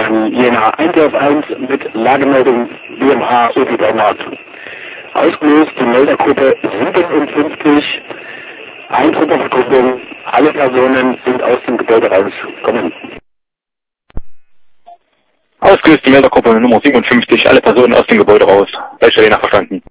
Jena 1 auf 1 mit Lagemeldung BMH Jupiter Nord. Ausgelöst die Meldergruppe 57, Eintruppverkupplung, alle Personen sind aus dem Gebäude rausgekommen. Ausgelöst die Meldergruppe Nummer 57, alle Personen aus dem Gebäude raus. Welche Jena verstanden?